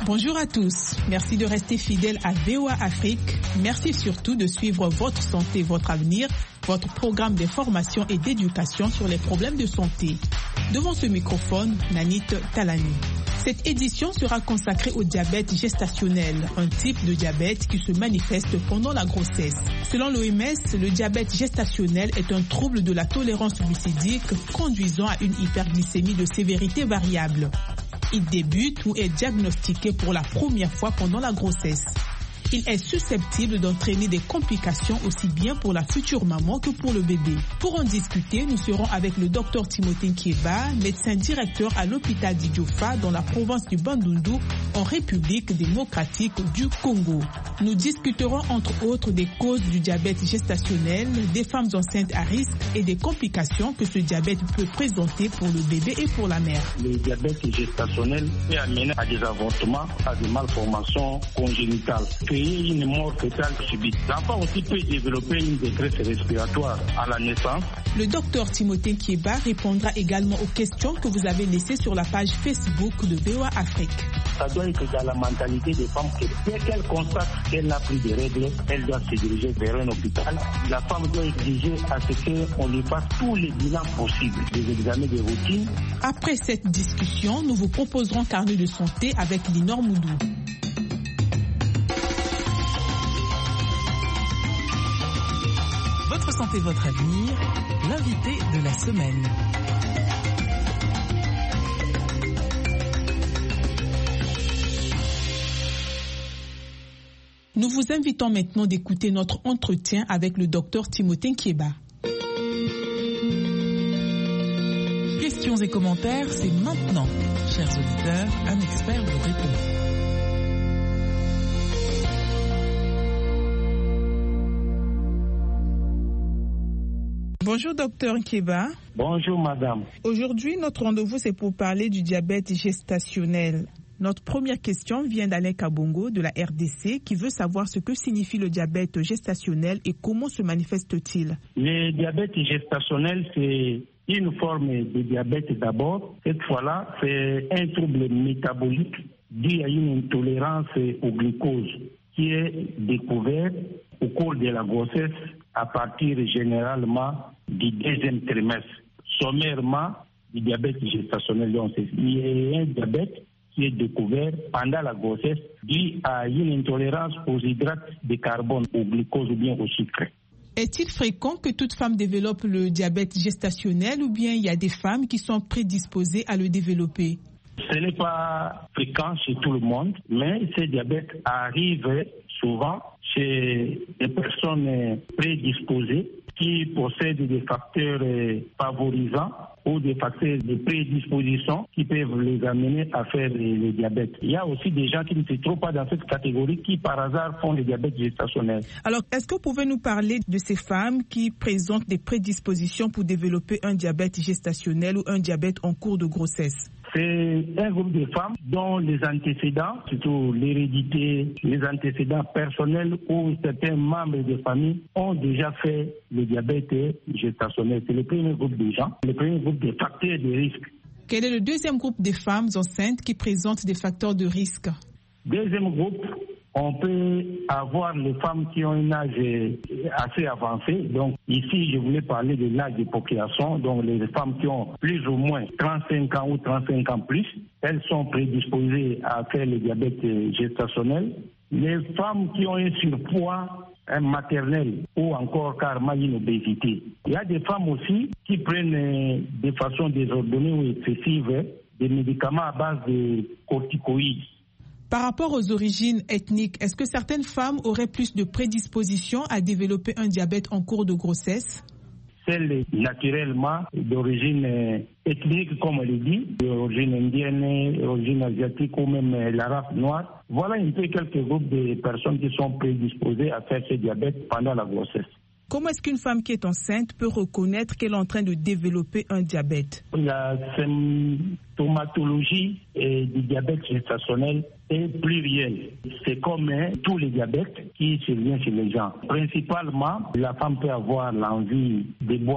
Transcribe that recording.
Bonjour à tous. Merci de rester fidèles à VOA Afrique. Merci surtout de suivre Votre Santé, Votre Avenir, votre programme d'information et d'éducation sur les problèmes de santé. Devant ce microphone, Nanit Talani. Cette édition sera consacrée au diabète gestationnel, un type de diabète qui se manifeste pendant la grossesse. Selon l'OMS, le diabète gestationnel est un trouble de la tolérance glucidique conduisant à une hyperglycémie de sévérité variable. Il débute ou est diagnostiqué pour la première fois pendant la grossesse. Il est susceptible d'entraîner des complications aussi bien pour la future maman que pour le bébé. Pour en discuter, nous serons avec le Dr Timothée Nkieba, médecin directeur à l'hôpital d'Idiofa dans la province du Bandundu, en République démocratique du Congo. Nous discuterons entre autres des causes du diabète gestationnel, des femmes enceintes à risque et des complications que ce diabète peut présenter pour le bébé et pour la mère. Le diabète gestationnel peut amener à des avortements, à des malformations congénitales. Une mort fœtale subite. L'enfant aussi peut développer une détresse respiratoire à la naissance. Le docteur Timothée Nkieba répondra également aux questions que vous avez laissées sur la page Facebook de VOA Afrique. Ça doit être dans la mentalité des femmes que dès qu'elle constate qu'elle n'a plus de règles, elle doit se diriger vers un hôpital. La femme doit exiger à ce qu'on lui fasse tous les bilans possibles, des examens de routine. Après cette discussion, nous vous proposerons Carnet de santé avec Linor Moudou. Votre santé, votre avenir, l'invité de la semaine. Nous vous invitons maintenant d'écouter notre entretien avec le docteur Timothée Nkieba. Questions et commentaires, c'est maintenant. Chers auditeurs, un expert vous répond. Bonjour docteur Nkieba. Bonjour madame. Aujourd'hui, notre rendez-vous c'est pour parler du diabète gestationnel. Notre première question vient d'Alain Kabongo de la RDC qui veut savoir ce que signifie le diabète gestationnel et comment se manifeste-t-il. Le diabète gestationnel, c'est une forme de diabète d'abord. Cette fois-là, c'est un trouble métabolique dû à une intolérance au glucose qui est découvert au cours de la grossesse à partir généralement du deuxième trimestre. Sommairement, du diabète gestationnel. Donc, il y a un diabète qui est découvert pendant la grossesse dû à une intolérance aux hydrates de carbone, au glucose ou bien au sucre. Est-il fréquent que toute femme développe le diabète gestationnel ou bien il y a des femmes qui sont prédisposées à le développer? Ce n'est pas fréquent chez tout le monde, mais ce diabète arrive souvent chez des personnes prédisposées qui possèdent des facteurs favorisants ou des facteurs de prédisposition qui peuvent les amener à faire le diabète. Il y a aussi des gens qui ne se trouvent pas dans cette catégorie qui par hasard font le diabète gestationnel. Alors, est-ce que vous pouvez nous parler de ces femmes qui présentent des prédispositions pour développer un diabète gestationnel ou un diabète en cours de grossesse? C'est un groupe de femmes dont les antécédents, surtout l'hérédité, les antécédents personnels ou certains membres de famille ont déjà fait le diabète gestationnel. C'est le premier groupe de gens, le premier groupe de facteurs de risque. Quel est le deuxième groupe de femmes enceintes qui présentent des facteurs de risque? Deuxième groupe, on peut avoir les femmes qui ont un âge assez avancé. Donc ici, je voulais parler de l'âge de procréation. Donc les femmes qui ont plus ou moins 35 ans ou 35 ans plus, elles sont prédisposées à faire le diabète gestationnel. Les femmes qui ont un surpoids maternel ou encore carrément une obésité. Il y a des femmes aussi qui prennent de façon désordonnée ou excessive des médicaments à base de corticoïdes. Par rapport aux origines ethniques, est-ce que certaines femmes auraient plus de prédisposition à développer un diabète en cours de grossesse? Celles naturellement d'origine ethnique, comme on le dit, d'origine indienne, d'origine asiatique ou même la race noire. Voilà un peu quelques groupes de personnes qui sont prédisposées à faire ce diabète pendant la grossesse. Comment est-ce qu'une femme qui est enceinte peut reconnaître qu'elle est en train de développer un diabète? La symptomatologie du diabète gestationnel est plurielle. C'est comme tous les diabètes qui surviennent chez les gens. Principalement, la femme peut avoir l'envie de boire